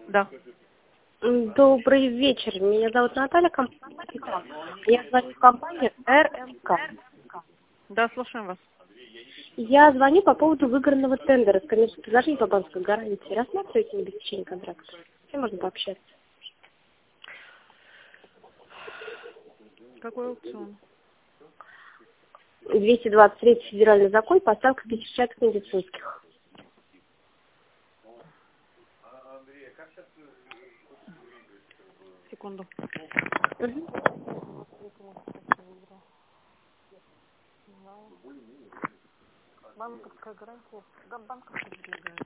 Да. Добрый вечер. Меня зовут Наталья. Я звоню в компанию РМК. Да, слушаем вас. Я звоню по поводу выигранного тендера с коммерческим предложением по банковской гарантии. Рассматриваете обеспечение контракта? Все можно пообщаться. Какой аукцион? 223 федеральный закон, поставка перечисляется медицинских. Секунду. Банковская гарантия. Да, банковская предлагает.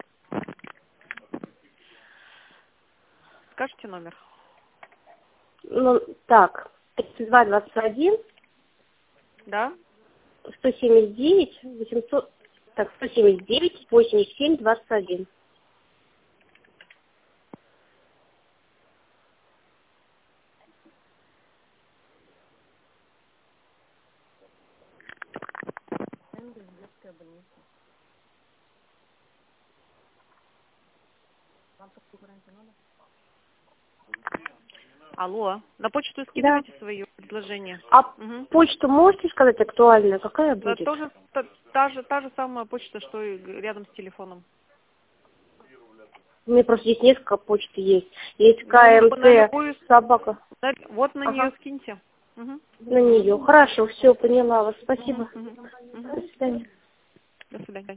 Скажите номер. Ну, так, 3221, Да? 179, 800, так, 179, 87, 21. Детская больница. Банковскую гарантию надо? Алло, на почту Да. скидывайте свои предложения. А Угу. почту можете сказать актуальная? Какая Да, будет? тоже та же самая почта, что и рядом с телефоном. У меня просто здесь несколько почты есть. Есть На КМТ, любую, собака. вот на нее Ага, скиньте. Угу. на нее. Хорошо, все, поняла вас. Спасибо. Угу. До свидания. До свидания.